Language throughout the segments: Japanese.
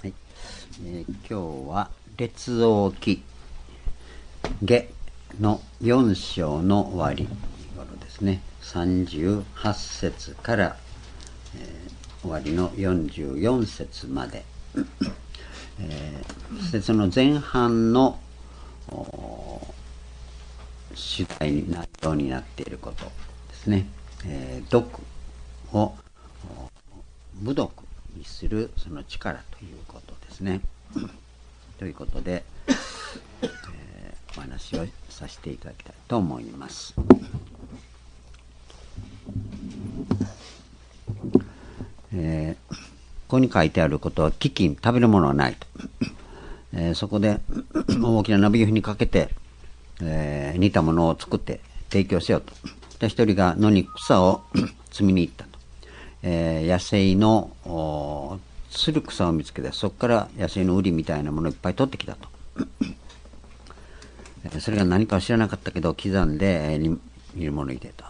はい。今日は列王記下の4章の終わり頃ですね。38節から、終わりの44節まで、節の前半の主題に内容になっていることですね。毒を無毒にするその力ということですね。ということで、お話をさせていただきたいと思います。ここに書いてあることは飢饉、食べるものはないと。そこで大きな鍋湯にかけて、煮たものを作って提供せよと。で一人が野に草を摘みに行ったと。野生のつる草を見つけて、そこから野生のウリみたいなものをいっぱい取ってきたと。それが何かは知らなかったけど刻んで煮るものに入れた。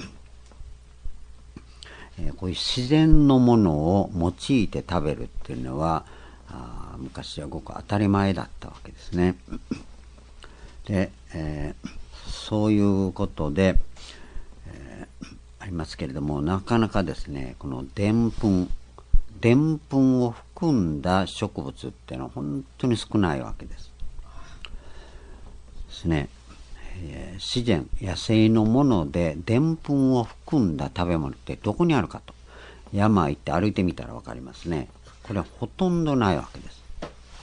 こういう自然のものを用いて食べるっていうのは昔はごく当たり前だったわけですね。で、そういうことで、ありますけれども、なかなかですね、このでんぷんを含んだ植物っていうのは本当に少ないわけですね。自然野生のものででんぷんを含んだ食べ物ってどこにあるかと、山行って歩いてみたら分かりますね。これはほとんどないわけです。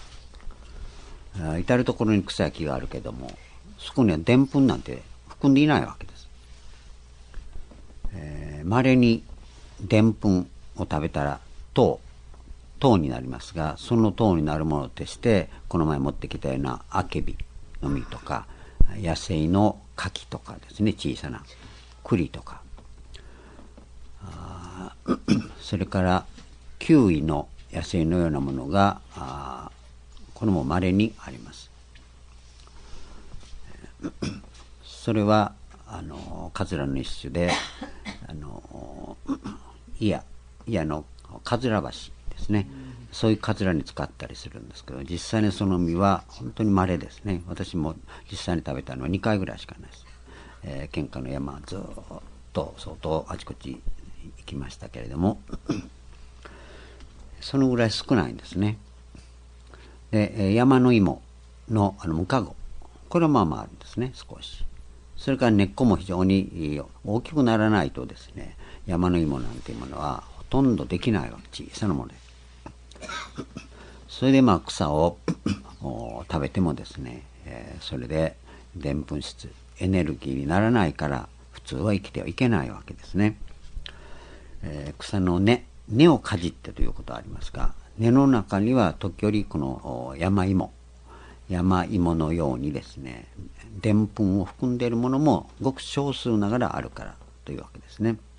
至る所に草や木があるけども、そこにはでんぷんなんて含んでいないわけです。稀にでんぷんを食べたら糖になりますが、その糖になるものとしてこの前持ってきたようなアケビの実とか、野生の柿とかですね、小さな栗とか、それからキウイの野生のようなものがこれも稀にあります。それはカズラの一種で、イヤのカズラ橋ですね。そういうカズラに使ったりするんですけど、実際にその実は本当に稀ですね。私も実際に食べたのは2回ぐらいしかないです。県下の山ずっと相当あちこち行きましたけれども、そのぐらい少ないんですね。で、山の芋のムカゴ、これはまあまああるんですね、少し。それから根っこも非常に大きくならないとですね、山の芋なんていうものはほとんどできないわけ、小さなもので。それで草を食べてもですね、それででんぷん質、エネルギーにならないから普通は生きてはいけないわけですね。草の根をかじってということはありますが、根の中には時折この山芋のようにですね、でんぷんを含んでいるものもごく少数ながらあるからというわけですね。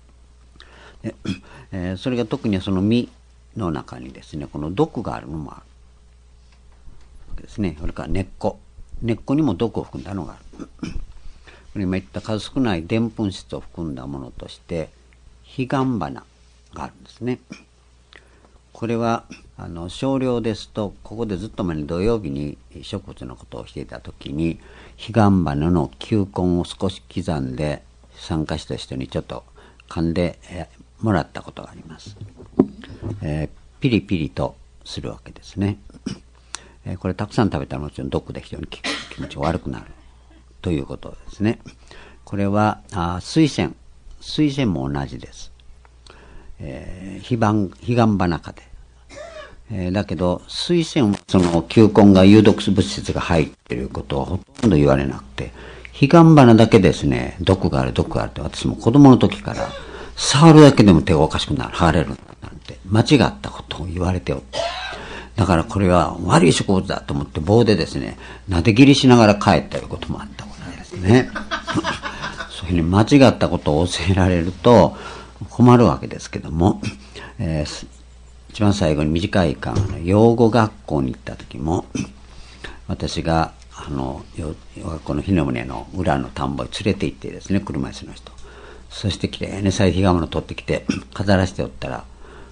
で、それが特にその実の中にですね、この毒があるのもあるわけですね。それから根っこにも毒を含んだのがある。これ今言った数少ないでんぷん質を含んだものとして彼岸花があるんですね。これは少量ですと、ここでずっと前に土曜日に植物のことをしていたときに、彼岸花の球根を少し刻んで参加した人にちょっと噛んでもらったことがあります。ピリピリとするわけですね。これたくさん食べたらもちろん毒で非常に気持ち悪くなるということですね。これは水仙も同じです。彼岸花科で、だけど水仙はその球根が有毒物質が入っていることはほとんど言われなくて、彼岸花だけですね、毒があるって私も子供の時から触るだけでも手がおかしくなる、剥がれるなんて間違ったことを言われておって、だからこれは悪い植物だと思って棒でですね、なで切りしながら帰ったいうこともあったことですね。そういうふうに間違ったことを教えられると困るわけですけども、一番最後に短い間養護学校に行った時も、私が養学校の日の棟の裏の田んぼに連れて行ってですね、車椅子の人、そしてきれいに咲いた彼岸花を取ってきて飾らせておったら、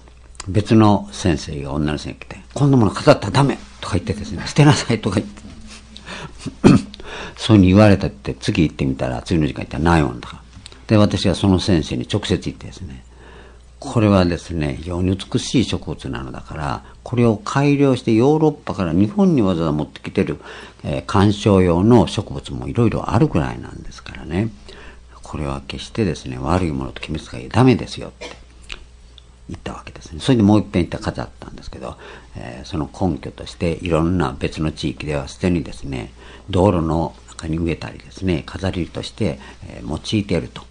別の先生が女の先生が来て、こんなもの飾ったらダメとか言ってですね、捨てなさいとか言って、そういうふうに言われたって、次行ってみたら、次の時間行ったらないもんだから。で、私がその先生に直接言ってですね、これはですね、非常に美しい植物なのだから、これを改良してヨーロッパから日本にわざわざ持ってきてる、観賞用の植物もいろいろあるくらいなんですからね、これは決してですね、悪いものと決めつけダメですよって言ったわけですね。それでもう一遍言って飾ったんですけど、その根拠としていろんな別の地域ではすでにですね、道路の中に植えたりですね、飾りとして、用いていると。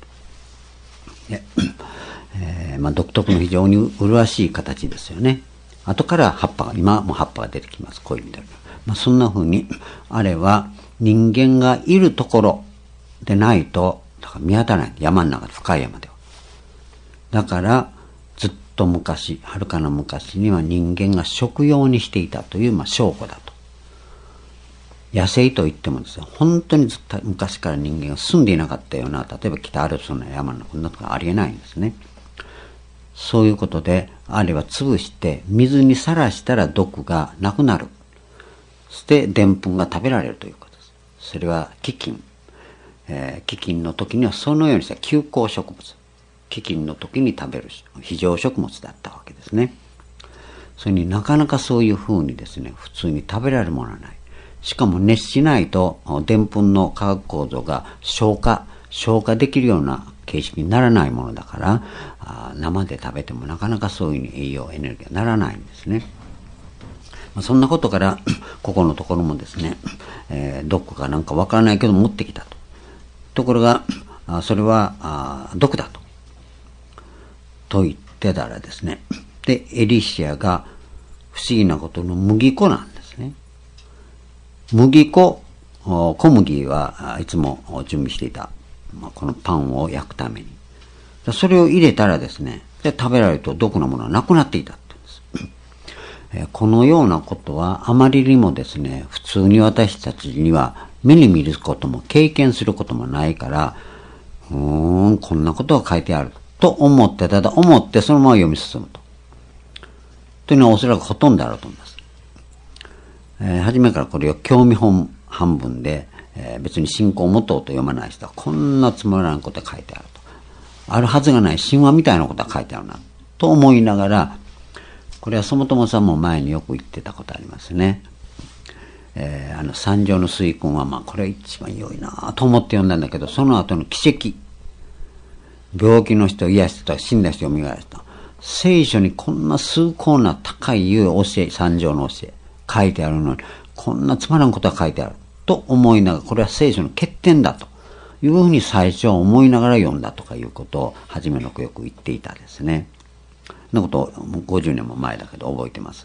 独特の非常に麗しい形ですよね。後から葉っぱが、今も葉っぱが出てきます。こういう意味で。そんな風に、あれは人間がいるところでないと、だから見当たらない。山の中で、深い山では。だから、ずっと昔、遥かな昔には人間が食用にしていたという、証拠だと。野生といってもですね、本当にずっと昔から人間が住んでいなかったような、例えば北アルプスの山のこんなところありえないんですね。そういうことで、あれは潰して水にさらしたら毒がなくなる。そして澱粉が食べられるということです。それは飢饉。飢饉の時にはそのようにした休耕植物。飢饉の時に食べる非常食物だったわけですね。それになかなかそういう風にですね、普通に食べられるものはない。しかも熱しないと澱粉の化学構造が消化できるような形式にならないものだから、生で食べてもなかなかそういう栄養エネルギーがならないんですね。そんなことからここのところもですね、どこかなんかわからないけど持ってきたと。ところがそれは毒だと言ってたらですね、でエリシアが不思議なことの麦粉なんですね。麦粉、小麦はいつも準備していた、このパンを焼くために。それを入れたらですね、で食べられると毒のものはなくなっていたって言うんです。このようなことはあまりにもですね、普通に私たちには目に見ることも経験することもないから、こんなことが書いてあると思って、ただ思ってそのまま読み進むと。というのはおそらくほとんどあると思います。初めからこれを興味本半分で、別に信仰を持とうと読まない人はこんなつまらんことが書いてあると。あるはずがない神話みたいなことが書いてあるなと思いながら、これはそもそもさんも前によく言ってたことありますね。三条の水訓はこれ一番良いなと思って読んだんだけど、その後の奇跡、病気の人を癒したと死んだ人を蘇らせた。聖書にこんな崇高な高い教え、三条の教え書いてあるのに、こんなつまらんことが書いてあると思いながら、これは聖書の欠点だというふうに最初は思いながら読んだとかいうことを初めの子よく言っていたですね。そんなことをもう50年も前だけど覚えてます。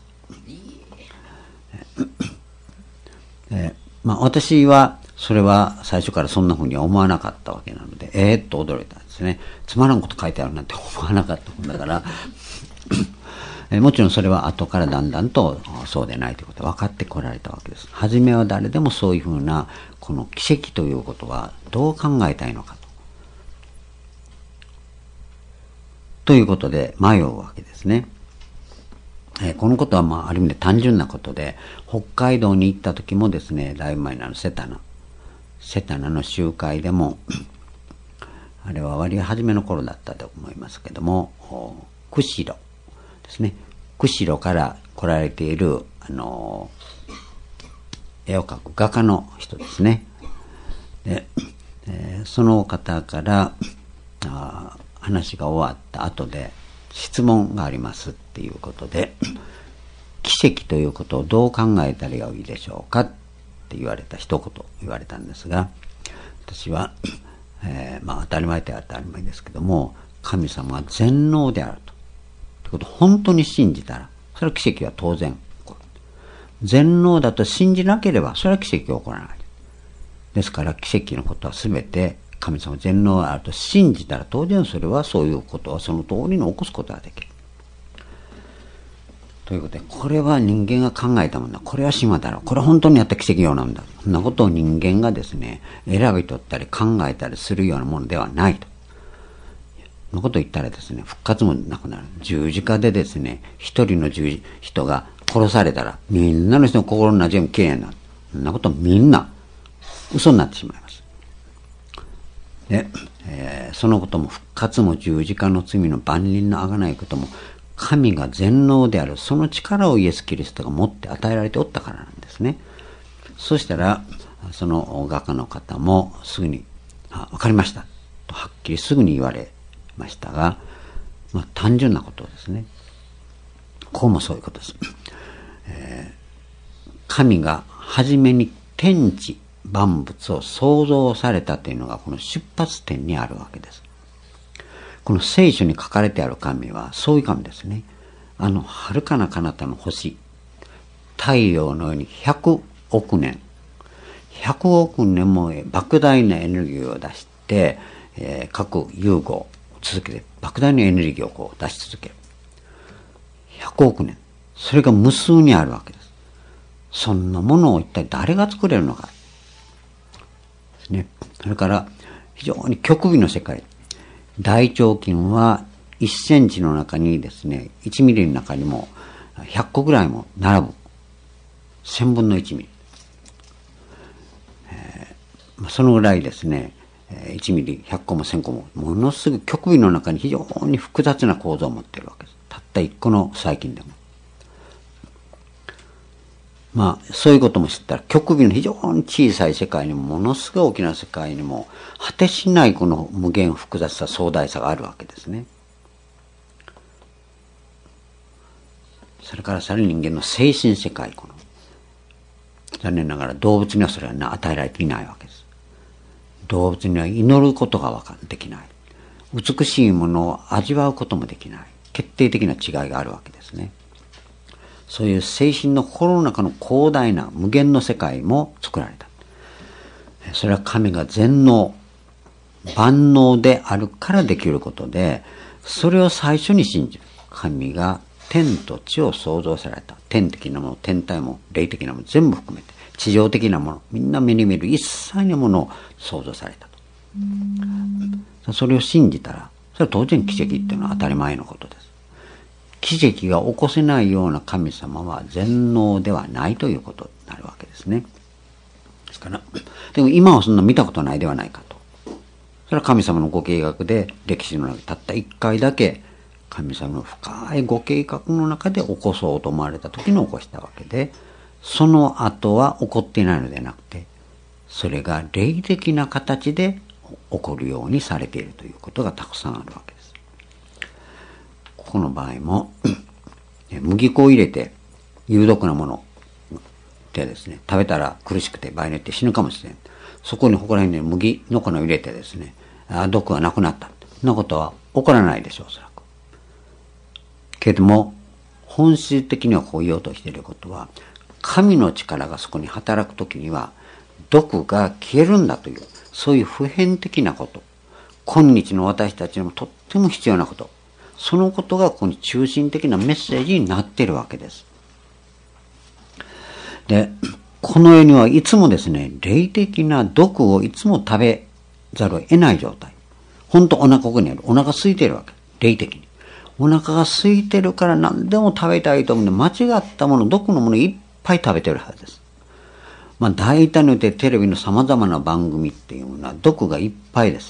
私はそれは最初からそんなふうには思わなかったわけなので、と驚いたんですね。つまらんこと書いてあるなんて思わなかったもんだからもちろんそれは後からだんだんとそうでないということが分かってこられたわけです。初めは誰でもそういうふうなこの奇跡ということはどう考えたいのかということで迷うわけですね。このことはある意味で単純なことで、北海道に行った時もですね、だいぶ前にセタナの集会でもあれは割合初めの頃だったと思いますけども、釧路ですね、釧路から来られている絵を描く画家の人ですね。で、その方から話が終わった後で質問がありますっていうことで、奇跡ということをどう考えたらよいでしょうかって言われた、一言言われたんですが、私は、当たり前では当たり前ですけども、神様は全能であるということを本当に信じたら、それは奇跡は当然起こる。全能だと信じなければそれは奇跡が起こらない。ですから奇跡のことは全て神様全能があると信じたら、当然それはそういうことはその通りに起こすことができる。ということで、これは人間が考えたものだ。これは神話だろう。これは本当にあった奇跡用なんだ。そんなことを人間がですね、選び取ったり考えたりするようなものではないと。 のことを言ったらですね、復活もなくなる。十字架でですね、一人の人が殺されたら、みんなの人の心の中全部きれいになる。そんなことみんな嘘になってしまいます。で、そのことも復活も十字架の罪の万人の贖いことも、神が全能である、その力をイエス・キリストが持って与えられておったからなんですね。そしたら、その画家の方もすぐに、わかりました。とはっきりすぐに言われましたが、単純なことですね。こうもそういうことです。神が初めに天地万物を創造されたというのがこの出発点にあるわけです。この聖書に書かれてある神はそういう神ですね。遥かな彼方の星、太陽のように100億年も莫大なエネルギーを出して、各融合を続けて、莫大なエネルギーをこう出し続ける。100億年。それが無数にあるわけです。そんなものを一体誰が作れるのか。ですね。それから、非常に極微の世界。大腸菌は1センチの中にですね、1ミリの中にも100個ぐらいも並ぶ。1000分の1ミリ。そのぐらいですね、1ミリ、100個も1000個も、ものすごい極微の中に非常に複雑な構造を持っているわけです。たった1個の細菌でも。そういうことも知ったら、極微の非常に小さい世界にも、ものすごい大きな世界にも、果てしないこの無限複雑さ、壮大さがあるわけですね。それからさらに人間の精神世界、残念ながら動物にはそれは与えられていないわけです。動物には祈ることができない。美しいものを味わうこともできない。決定的な違いがあるわけですね。そういう精神の心の中の広大な無限の世界も作られた。それは神が全能、万能であるからできることで、それを最初に信じる。神が天と地を創造された。天的なもの、天体も霊的なもの全部含めて、地上的なもの、みんな目に見る一切のものを創造されたと。それを信じたら、それは当然奇跡っていうのは当たり前のことです。奇跡が起こせないような神様は全能ではないということになるわけですね。ですから、でも今はそんな見たことないではないかと。それは神様のご計画で歴史の中でたった一回だけ神様の深いご計画の中で起こそうと思われた時に起こしたわけで、その後は起こっていないのではなくて、それが霊的な形で起こるようにされているということがたくさんあるわけです。ここの場合も麦粉を入れて有毒なものでですね、食べたら苦しくて場合によって死ぬかもしれん。そこにここら辺に麦の粉を入れてですね、毒がなくなった。そんなことは起こらないでしょう、おそらく。けれども、本質的にはこう言おうとしていることは、神の力がそこに働くときには、毒が消えるんだという、そういう普遍的なこと。今日の私たちにもとっても必要なこと。そのことがここに中心的なメッセージになっているわけです。で、この世にはいつもですね、霊的な毒をいつも食べざるを得ない状態。ほんとお腹ここにある。お腹空いているわけ。霊的に。お腹が空いてるから何でも食べたいと思うんで、間違ったもの、毒のものいっぱい食べてるはずです。大体によってテレビの様々な番組っていうのは毒がいっぱいです。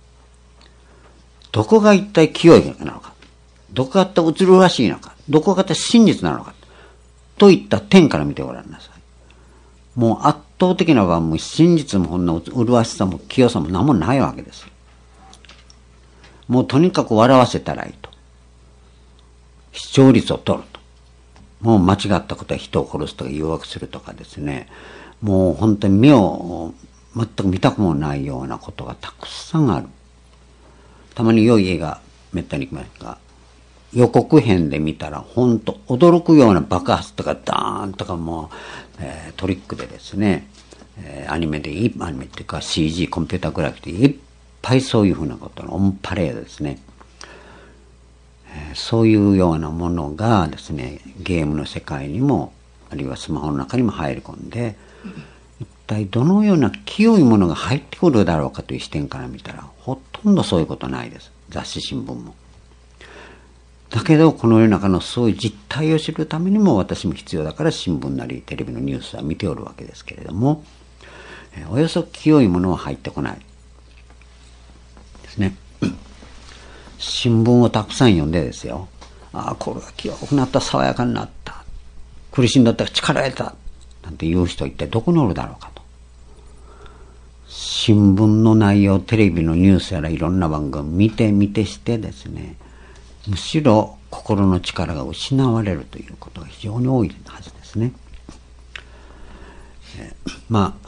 どこが一体清いなのか。どこが一体映るらしいのか。どこが一体真実なのか。といった点から見てごらんなさい。もう圧倒的なはもう真実もほんの麗しさも清さも何もないわけです。もうとにかく笑わせたらいいと。視聴率を取ると。もう間違ったことは人を殺すとか誘惑するとかですね。もう本当に目を全く見たくもないようなことがたくさんある。たまに良い映画めったに来ますが、予告編で見たら本当驚くような爆発とかダーンとかもう、トリックでですね、アニメっていうか CG コンピューターグラフィックでいっぱいそういうふうなことのオンパレードですね。そういうようなものがですね、ゲームの世界にもあるいはスマホの中にも入り込んで、一体どのような清いものが入ってくるだろうかという視点から見たらほとんどそういうことないです。 雑誌新聞も。だけどこの世の中のそういう実態を知るためにも私も必要だから新聞なりテレビのニュースは見ておるわけですけれども、およそ清いものは入ってこないですね。新聞をたくさん読んでですよ、ああこれが清くなった、爽やかになった、苦しんだったら力得たなんて言う人一体どこにおるだろうかと。新聞の内容、テレビのニュースやらいろんな番組見てしてですね、むしろ心の力が失われるということが非常に多いはずですね。漫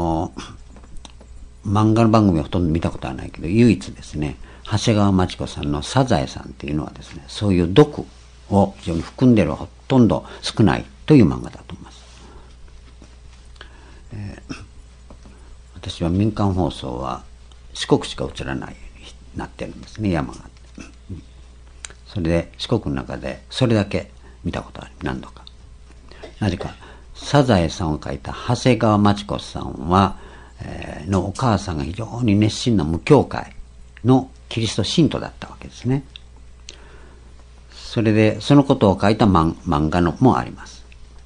画の番組はほとんど見たことはないけど、唯一ですね、長谷川町子さんのサザエさんっていうのはですね、そういう毒を非常に含んでいるほとんど少ないという漫画だと思います。私は民間放送は四国しか映らないようになってるんですね、山があって。それで四国の中でそれだけ見たことある、何度か。なぜかサザエさんを書いた長谷川町子さんは、のお母さんが非常に熱心な無教会のキリスト信徒だったわけですね。それでそのことを書いた漫画のもあります。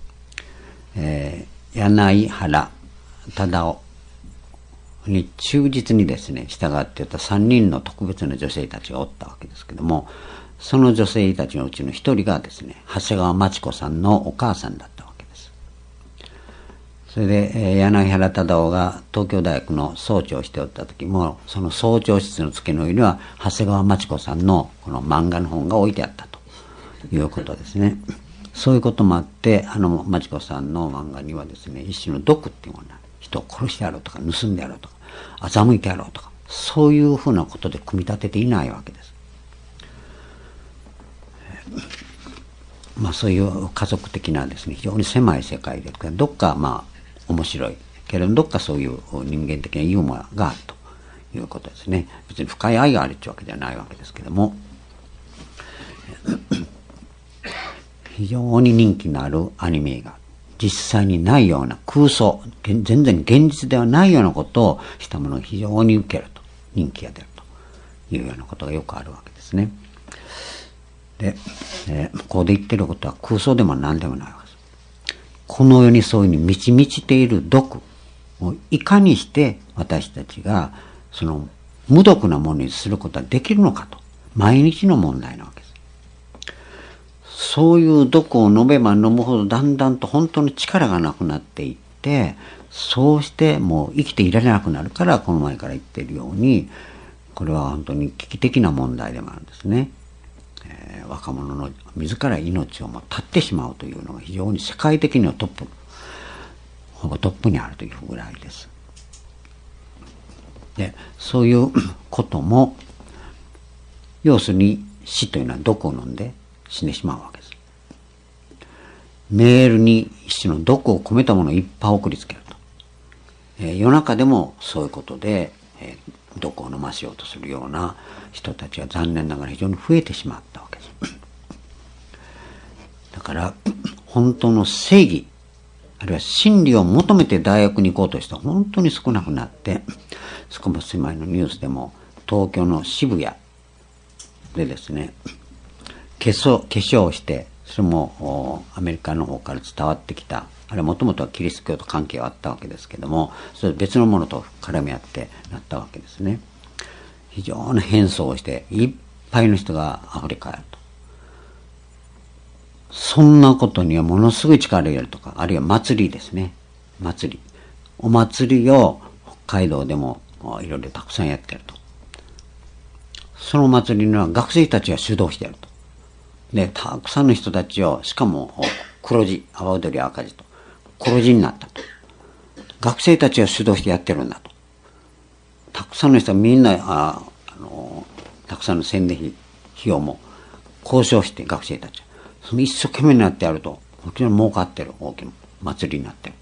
柳原忠夫に忠実にですね従っていた3人の特別な女性たちがおったわけですけども、その女性たちのうちの一人がですね長谷川町子さんのお母さんだったわけです。それで、柳原忠夫が東京大学の総長をしておった時も、その総長室の机の上には長谷川町子さんのこの漫画の本が置いてあったということですね。そういうこともあって、町子さんの漫画にはですね、一種の毒っていうものが、人を殺してやろうとか盗んでやろうとか欺いてやろうとか、そういうふうなことで組み立てていないわけです。そういう家族的なですね、非常に狭い世界で、どっか面白いけれどどっかそういう人間的なユーモアがあるということですね。別に深い愛があるってわけではないわけですけども、非常に人気のあるアニメ映画、実際にないような空想、全然現実ではないようなことをしたものが非常に受けると、人気が出るというようなことがよくあるわけですね。で、ここで言ってることは空想でも何でもないわけです。この世にそういうふうに満ち満ちている毒をいかにして私たちがその無毒なものにすることはできるのかと、毎日の問題なわけです。そういう毒を飲めば飲むほどだんだんと本当に力がなくなっていって、そうしてもう生きていられなくなるから、この前から言っているように、これは本当に危機的な問題でもあるんですね。若者の自ら命をも絶ってしまうというのが非常に世界的にはほぼトップにあるというぐらいです。で、そういうことも、要するに死というのは毒を飲んで死んでしまうわけです。メールに一種の毒を込めたものをいっぱい送りつけると。夜中でもそういうことで、毒を飲ませようとするような人たちは残念ながら非常に増えてしまったわけです。だから本当の正義、あるいは真理を求めて大学に行こうとしたら本当に少なくなって、少し前のニュースでも東京の渋谷でですね、化粧をして、それもアメリカの方から伝わってきた、あれはもともとはキリスト教と関係はあったわけですけども、それ別のものと絡み合ってなったわけですね。非常に変装をしていっぱいの人が溢れ返ると。そんなことにはものすごい力を入れるとか、あるいは祭りですね。お祭りを北海道でもいろいろたくさんやってると。その祭りには学生たちが主導してやると。で、たくさんの人たちを、しかも黒字、阿波踊り赤字と、黒字になったと。学生たちが主導してやってるんだと。たくさんの人はみんな、たくさんの宣伝費用も交渉して学生たち。その一生懸命になってやると、もちろん儲かってる大きな祭りになってる。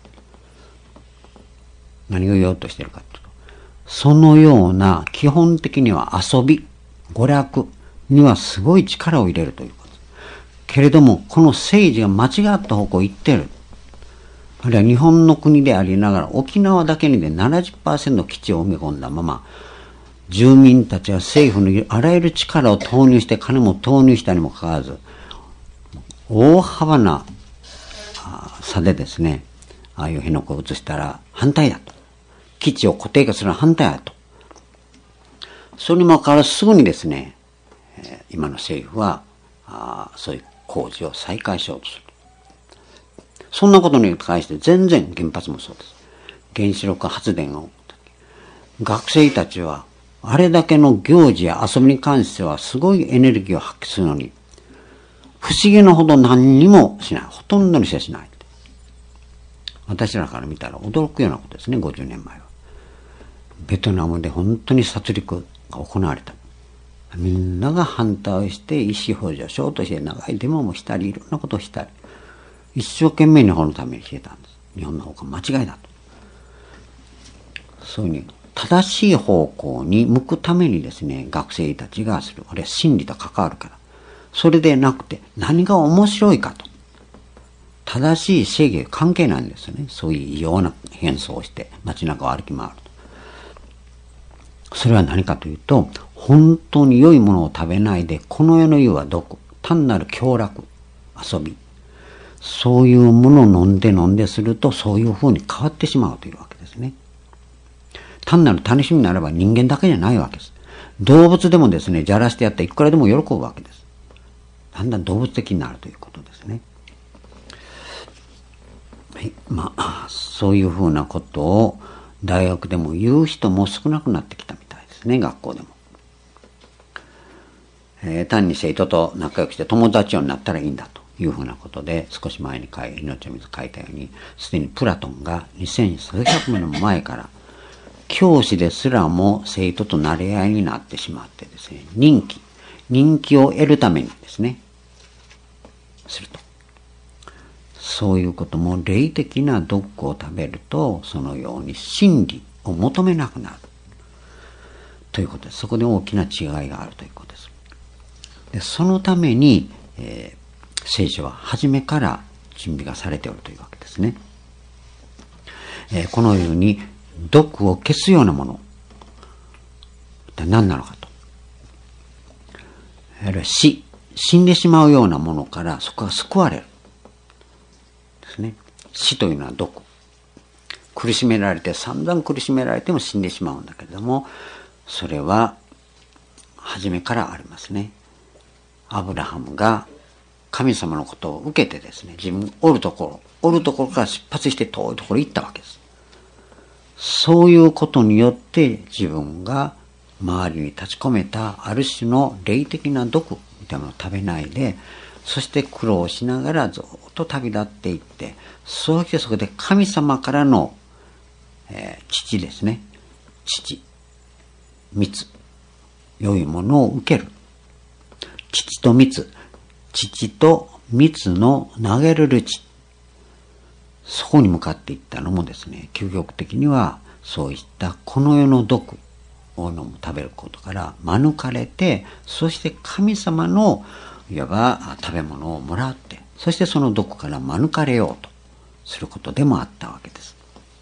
何を言おうとしてるかというと、そのような基本的には遊び、娯楽にはすごい力を入れるということ。けれども、この政治が間違った方向に行ってる。あるいは日本の国でありながら、沖縄だけにで 70% 基地を埋め込んだまま、 住民たちは政府のあらゆる力を投入して金も投入したにもかかわらず、大幅な差でですね、ああいう辺野古を移したら反対だと。基地を固定化するのは反対だと。それにもかかわらずすぐにですね、今の政府はそういう工事を再開しようとする。そんなことに関して全然原発もそうです。原子力発電を。学生たちはあれだけの行事や遊びに関してはすごいエネルギーを発揮するのに、不思議なほど何にもしない。ほとんどにしない。私らから見たら驚くようなことですね、50年前は。ベトナムで本当に殺戮が行われた。みんなが反対して意思表示をしようとして長いデモもしたり、いろんなことをしたり、一生懸命日本のためにしてたんです。日本の方が間違いだと。そういうふうに正しい方向に向くためにですね、学生たちがする。あれは真理と関わるから。それでなくて何が面白いかと。正しい正義は関係ないんですよね。そういう異様な変装をして街中を歩き回ると。それは何かというと、本当に良いものを食べないで、この世の湯は毒、単なる享楽、遊び。そういうものを飲んですると、そういう風に変わってしまうというわけですね。単なる楽しみになれば人間だけじゃないわけです。動物でもですね、じゃらしてやったらいくらでも喜ぶわけです。だんだん動物的になるということですね。はい、そういうふうなことを大学でも言う人も少なくなってきたみたいですね、学校でも。単に生徒と仲良くして友達になったらいいんだというふうなことで、少し前に命を水書いたように、すでにプラトンが2000数百年も前から、教師ですらも生徒と馴れ合いになってしまってですね、人気を得るためにですね、すると。そういうことも霊的な毒を食べると、そのように真理を求めなくなる。ということです。そこで大きな違いがあるということです。で、そのために、聖書は初めから準備がされておるというわけですね。このように毒を消すようなもの、一体何なのかと。あるいは死んでしまうようなものからそこが救われる。ですね。死というのは毒。苦しめられて、散々苦しめられても死んでしまうんだけれども、それは初めからありますね。アブラハムが神様のことを受けてですね、自分おるところから出発して遠いところに行ったわけです。そういうことによって自分が周りに立ち込めたある種の霊的な毒みたいなのを食べないで、そして苦労しながらずっと旅立っていって、そしてそこで神様からの、父ですね。蜜。良いものを受ける。父と蜜の投げるる地。そこに向かっていったのもですね、究極的にはそういったこの世の毒を食べることから免れて、そして神様のいわば食べ物をもらって、そしてその毒から免れようとすることでもあったわけです。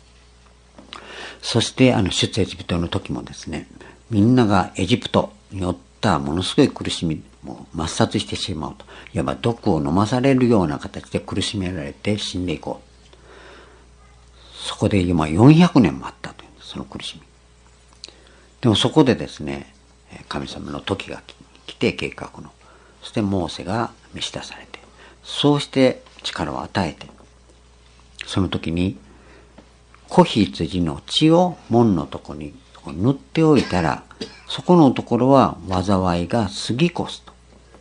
そして出エジプトの時もですね、みんながエジプトによったものすごい苦しみを抹殺してしまうと、いわば毒を飲まされるような形で苦しめられて死んでいこう。そこで今400年もあったというその苦しみ。でもそこでですね、神様の時が来て計画の、そしてモーセが召し出されて、そうして力を与えて、その時に子羊の血を門のところに塗っておいたら、そこのところは災いが過ぎ越すと。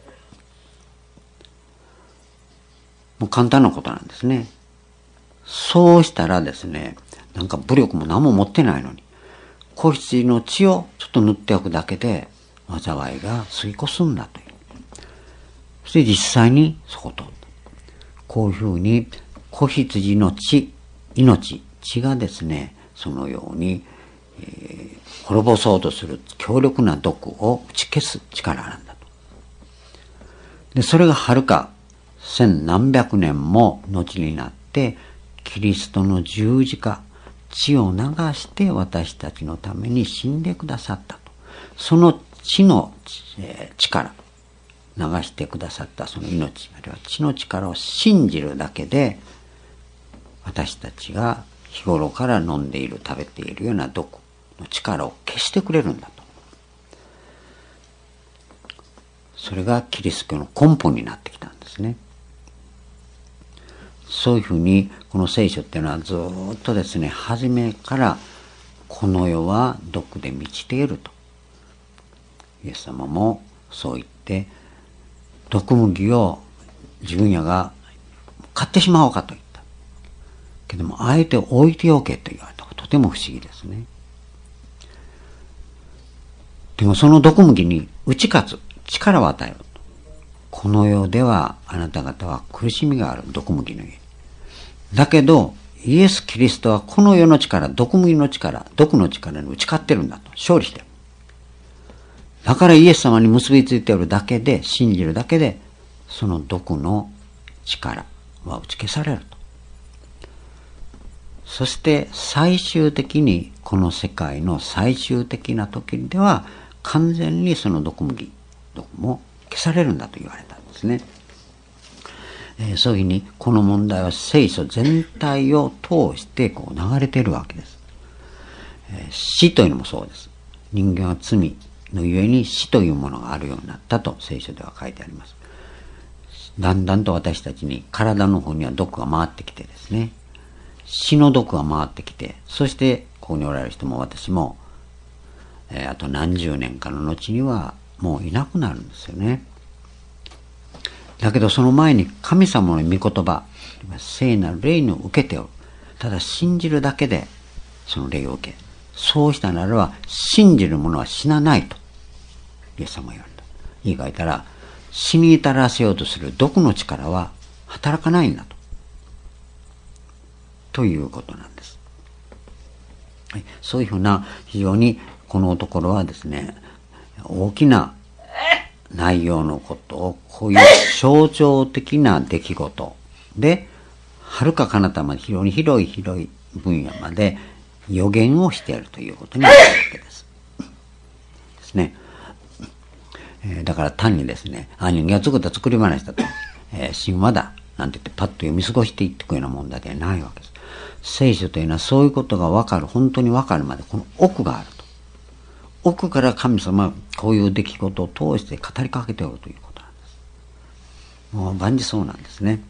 もう簡単なことなんですね。そうしたらですね、なんか武力も何も持ってないのに、子羊の血をちょっと塗っておくだけで災いが過ぎ越すんだという。そして実際にそこと、こういうふうに子羊の血がですね、そのように、滅ぼそうとする強力な毒を打ち消す力なんだと。で、それがはるか千何百年も後になって、キリストの十字架、血を流して私たちのために死んでくださったと。 その血の力、流してくださったその命、あるいは血の力を信じるだけで、私たちが日頃から飲んでいる、食べているような毒の力を消してくれるんだと。それがキリスト教の根本になってきたんですね。そういうふうにこの聖書っていうのはずっとですね、初めからこの世は毒で満ちていると。イエス様もそう言って、毒麦を自分らが買ってしまおうかと言った。けども、あえて置いておけと言われた。とても不思議ですね。でもその毒麦に打ち勝つ力を与える。この世ではあなた方は苦しみがある、毒麦の家。だけど、イエス・キリストはこの世の力、毒麦の力、毒の力に打ち勝ってるんだと。勝利してる。だからイエス様に結びついているだけで、信じるだけで、その毒の力は打ち消されると。そして最終的にこの世界の最終的な時では完全にその毒も消されるんだと言われたんですね。そういうふうにこの問題は聖書全体を通してこう流れているわけです。死というのもそうです。人間は罪のゆえに死というものがあるようになったと聖書では書いてあります。だんだんと私たちに体の方には毒が回ってきてですね、死の毒が回ってきて、そしてここにおられる人も私も、あと何十年かの後にはもういなくなるんですよね。だけどその前に神様の御言葉、聖なる霊を受けておる。ただ信じるだけでその霊を受け、そうしたならば信じる者は死なないとイエス様は言われた。言い換えたら、死に至らせようとする毒の力は働かないんだということなんです。はい、そういうふうな非常にこのところはですね、大きな内容のことをこういう象徴的な出来事で遥か彼方まで非常に広い分野まで予言をしているということになるわけです。ですね。だから単にですね、人間が作った作り話だと、神話だなんて言ってパッと読み過ごしていっていくような問題ではないわけです。聖書というのはそういうことが分かる、本当に分かるまでこの奥があると。奥から神様はこういう出来事を通して語りかけておるということなんです。もう万事そうなんですね。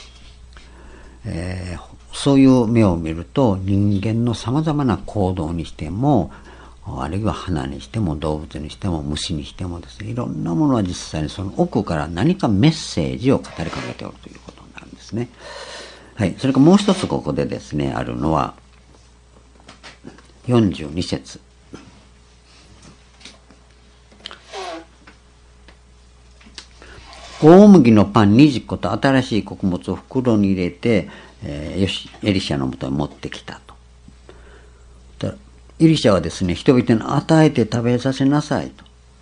そういう目を見ると人間の様々な行動にしても、あるいは花にしても動物にしても虫にしてもですね、いろんなものは実際にその奥から何かメッセージを語りかけておるということなんですね。はい。それからもう一つここでですね、あるのは42節。大麦のパン20個と新しい穀物を袋に入れて、エリシャのもとに持ってきたと。エリシャはですね、人々に与えて食べさせなさいと。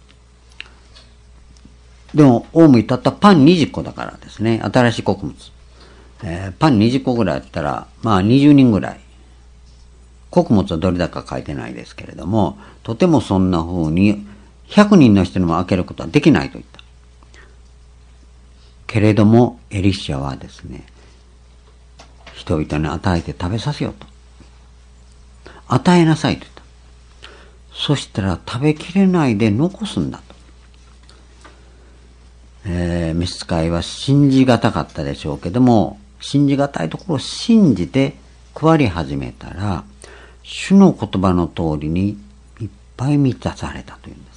でも、大麦たったパン20個だからですね、新しい穀物。パン20個ぐらいあったら、まあ20人ぐらい。穀物はどれだか書いてないですけれども、とてもそんな風に100人の人にも開けることはできないと言った。けれども、エリシャはですね、人々に与えて食べさせようと。与えなさいと言った。そしたら食べきれないで残すんだと。召使いは信じがたかったでしょうけども、信じがたいところを信じて配り始めたら、主の言葉の通りにいっぱい満たされたというんです。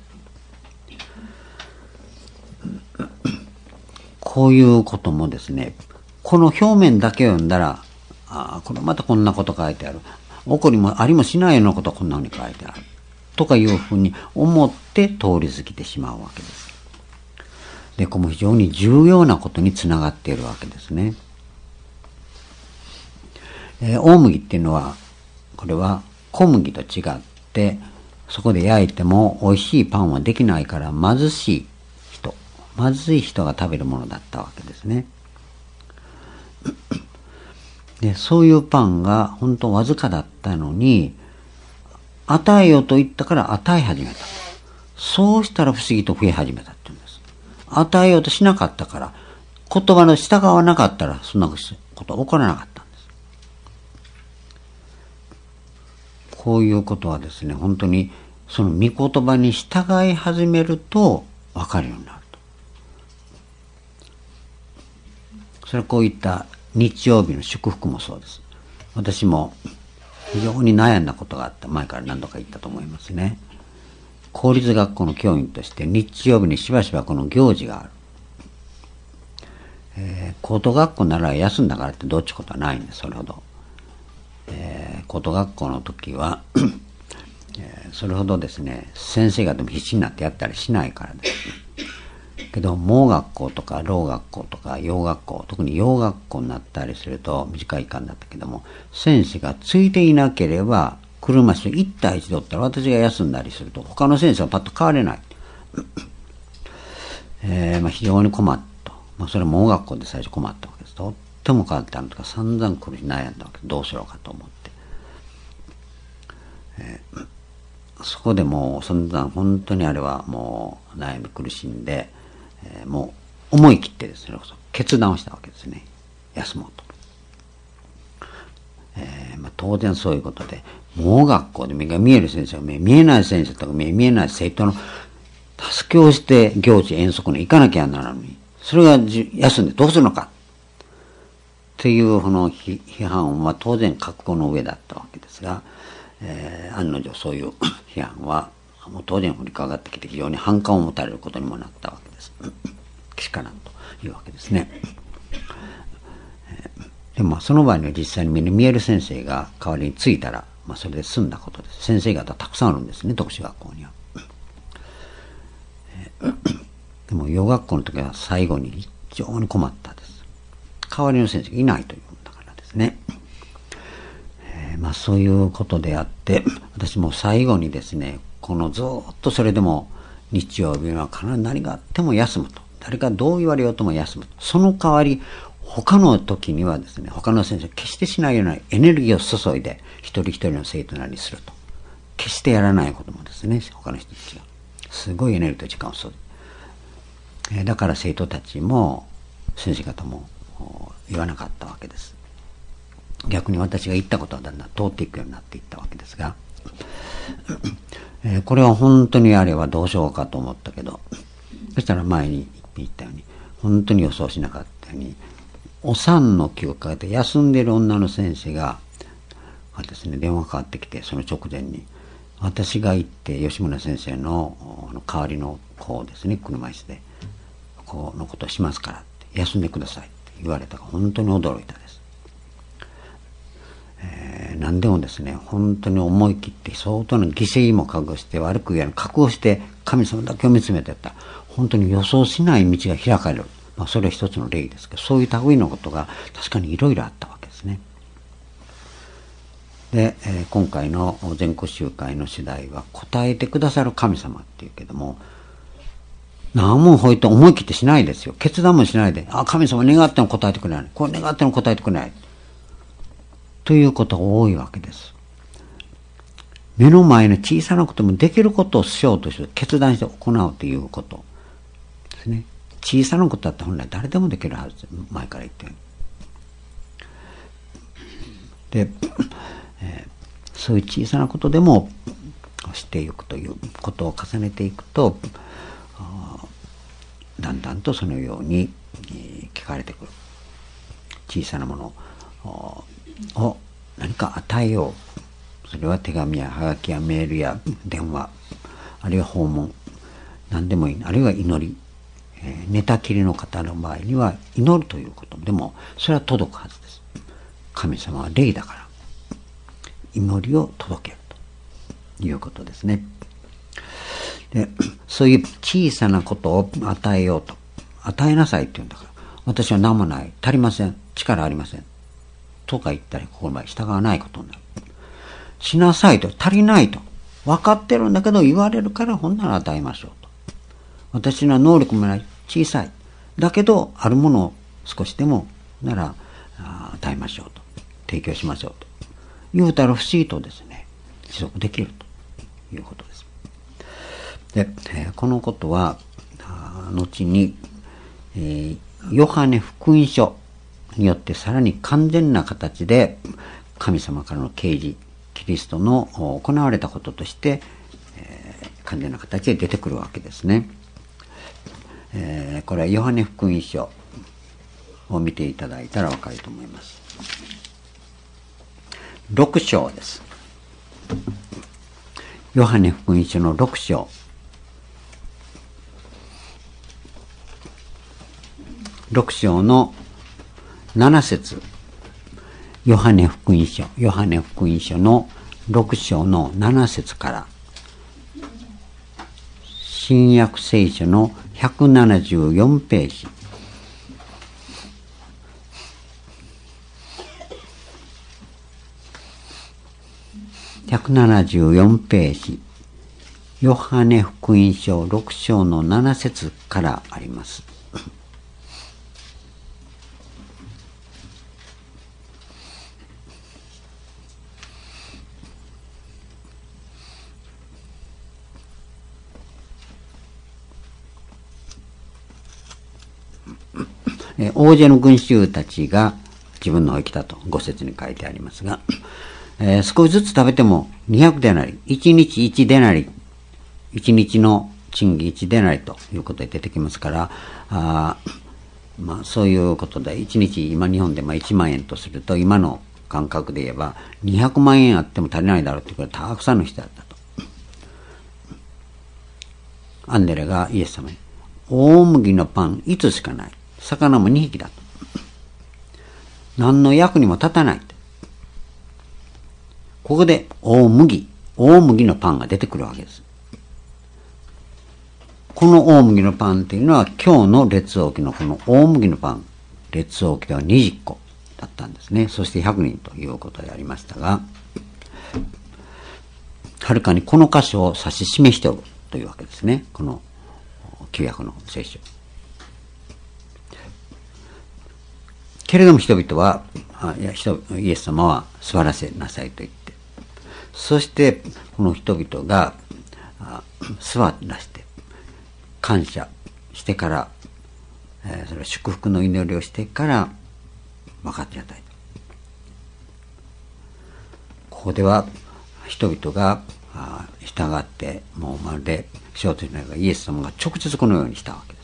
こういうこともですね、この表面だけを読んだら、これまたこんなこと書いてある。起こりもありもしないようなことこんなふうに書いてある。とかいうふうに思って通り過ぎてしまうわけです。で、これも非常に重要なことにつながっているわけですね。大麦っていうのは、これは小麦と違って、そこで焼いても美味しいパンはできないから貧しい人が食べるものだったわけですね。で、そういうパンが本当わずかだったのに、与えようと言ったから与え始めた。 そうしたら不思議と増え始めたって言うんです。与えようとしなかったから、言葉の従わなかったら、そんなことは起こらなかったんです。こういうことはですね、本当に、その御言葉に従い始めると、分かるようになると。それはこういった日曜日の祝福もそうです。私も非常に悩んだことがあった。前から何度か言ったと思いますね。公立学校の教員として日曜日にしばしばこの行事がある。高等学校なら休んだからってどっちことはないんです、それほど。高等学校の時は、それほどですね、先生方も必死になってやったりしないからです。けど、盲学校とかろう学校とか洋学校、特に洋学校になったりすると、短い期間だったけども、先生がついていなければ、車椅子1対1でおったら私が休んだりすると、他の先生はパッと変われない。非常に困った。それは盲学校で最初困ったわけです。とっても変わったのとか散々苦し悩んだわけです。どうしようかと思って。そこでもう散々本当にあれはもう悩み苦しんで、もう思い切ってですね、決断をしたわけですね。休もうと。当然そういうことで、盲学校で目が見える先生が目見えない先生とか目見えない生徒の助けをして行事遠足に行かなきゃならないのに、それが休んでどうするのかっていうこの批判は当然覚悟の上だったわけですが、案の定そういう批判はもう当然降りかかってきて非常に反感を持たれることにもなったわけです。けしからんというわけですね。でもその場合には実際に目に見える先生が代わりについたら、それで済んだことです。先生方たくさんあるんですね、特殊学校には。でも洋学校の時は最後に非常に困ったです。代わりの先生がいないというんだからですね。そういうことであって、私も最後にですね、このずっとそれでも日曜日は必ず何があっても休むと。誰かどう言われようとも休むと。その代わり、他の時にはですね、他の先生決してしないようなエネルギーを注いで、一人一人の生徒なりにすると。決してやらないこともですね、他の人たちが。すごいエネルギーと時間を注いで。だから生徒たちも、先生方も言わなかったわけです。逆に私が言ったことはだんだん通っていくようになっていったわけですが、これは本当にあれはどうしようかと思ったけど、そしたら前に言ったように、本当に予想しなかったように、お産の気をかけて休んでいる女の先生がですね、電話かかってきて、その直前に、私が行って吉村先生の代わりの子をですね、車椅子で、このことをしますからって、休んでくださいって言われたから、本当に驚いたです。何でもですね、本当に思い切って相当の犠牲も覚悟して悪く言わない覚悟して神様だけを見つめてやったら本当に予想しない道が開かれる。それは一つの例ですけど、そういう類のことが確かにいろいろあったわけですね。で、今回の全国集会の主題は答えてくださる神様っていうけども、何もほいと思い切ってしないですよ。決断もしないで、神様願っても答えてくれない。これ願っても答えてくれない。ということが多いわけです。目の前の小さなこともできることをしようとして決断して行うということですね。小さなことだって本来誰でもできるはずです。前から言ったように。で、そういう小さなことでもしていくということを重ねていくと、だんだんとそのように聞かれてくる。小さなものを何か与えよう。それは手紙やハガキやメールや電話、あるいは訪問、何でもいい。あるいは祈り。寝たきりの方の場合には祈るということでもそれは届くはずです。神様は霊だから祈りを届けるということですね。で、そういう小さなことを与えようと、与えなさいって言うんだから、私は何もない、足りません、力ありませんとか言ったり、ここの場合従わないことになる。しなさいと、足りないと分かってるんだけど言われるから、ほんなら与えましょうと。私には能力もない、小さいだけどあるものを少しでもなら与えましょうと、提供しましょうと言うたら不思議とですね、持続できるということです。 で、このことは後に、ヨハネ福音書によってさらに完全な形で神様からの啓示、キリストの行われたこととして、完全な形で出てくるわけですね。これはヨハネ福音書を見ていただいたらわかると思います。6章です。ヨハネ福音書の6章。6章の7節。ヨハネ福音書の6章の7節から、新約聖書の174ページ。174ページ。ヨハネ福音書6章の7節からあります。大勢の群衆たちが自分の方へ来たと5節に書いてありますが、少しずつ食べても200デナリ、1日1デナリ、1日の賃金1デナリということで出てきますから、そういうことで1日今日本で1万円とすると、今の感覚で言えば200万円あっても足りないだろうということでたくさんの人だったと。アンデレがイエス様に、大麦のパン5つしかない、魚も2匹だと、何の役にも立たないと。ここで大麦のパンが出てくるわけです。この大麦のパンというのは今日の列王記のこの大麦のパン、列王記では20個だったんですね。そして100人ということでありましたが、はるかにこの箇所を指し示しておるというわけですね。この旧約の聖書。けれども人々は、イエス様は座らせなさいと言って、そしてこの人々が座らせて感謝してから、それ祝福の祈りをしてから分かってやったいと。ここでは人々が従って、もうまるで聖というのがイエス様が直接このようにしたわけです。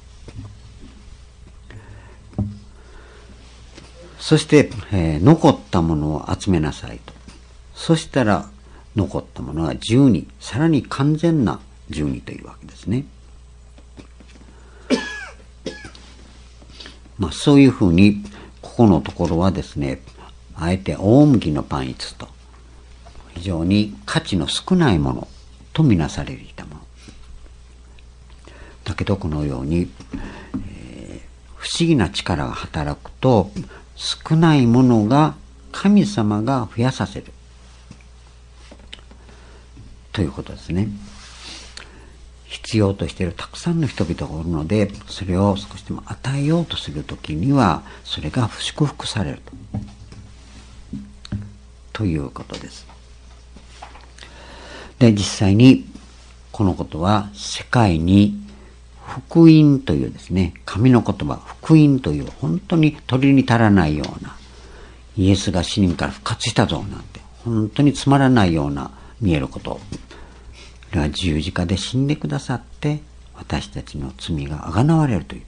そして、残ったものを集めなさいと。そしたら残ったものは12、さらに完全な12というわけですね。そういうふうにここのところはですね、あえて大麦のパン5つと非常に価値の少ないものとみなされていたものだけど、このように、不思議な力が働くと少ないものが神様が増やさせるということですね。必要としているたくさんの人々がおるので、それを少しでも与えようとするときにはそれが祝福されるということです。で、実際にこのことは世界に福音というですね、神の言葉、福音という本当に取りに足らないような、イエスが死人から復活したぞなんて本当につまらないような見えること、これは十字架で死んでくださって私たちの罪があがなわれるという、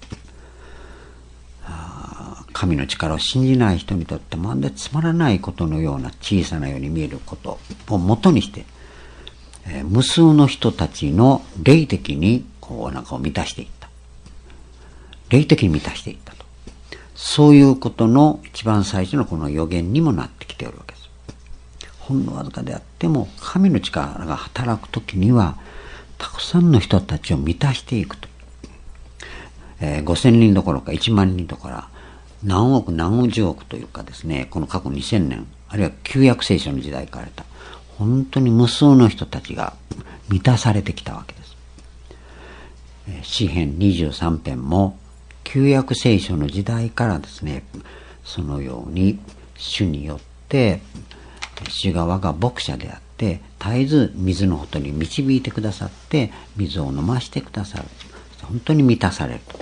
神の力を信じない人にとってまるでつまらないことのような小さなように見えることをもとにして、無数の人たちの霊的にお腹を満たしていった。霊的に満たしていったと。そういうことの一番最初のこの予言にもなってきておるわけです。ほんのわずかであっても神の力が働くときにはたくさんの人たちを満たしていくと。5000人どころか1万人どころか何億何十億というかですね、この過去2000年あるいは旧約聖書の時代からた本当に無数の人たちが満たされてきたわけです。詩編23編も旧約聖書の時代からですね、そのように主によって主側が牧者であって絶えず水のほとに導いてくださって水を飲ましてくださる。本当に満たされると。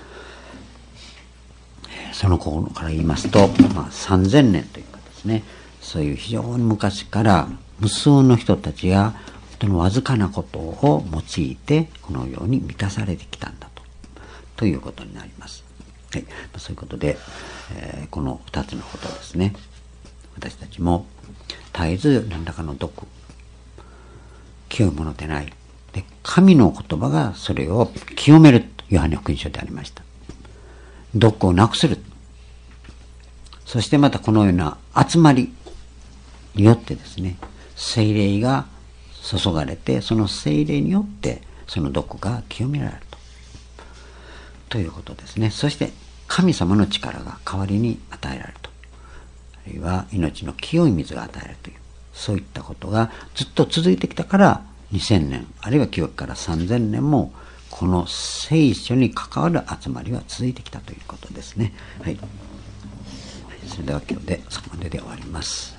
その頃から言いますと、3000年というかですね、そういう非常に昔から無数の人たちが本当にわずかなことを用いてこのように満たされてきたんだということになります。はい、そういうことで、この2つのことですね、私たちも絶えず何らかの毒、清いものでない。で、神の言葉がそれを清めるとヨハネ福音書でありました。毒をなくする。そしてまたこのような集まりによってですね、聖霊が注がれて、その聖霊によってその毒が清められるということですね。そして神様の力が代わりに与えられると。あるいは命の清い水が与えられるという、そういったことがずっと続いてきたから2000年、あるいは記憶から3000年もこの聖書に関わる集まりは続いてきたということですね。はい。それでは今日でそこまでで終わります。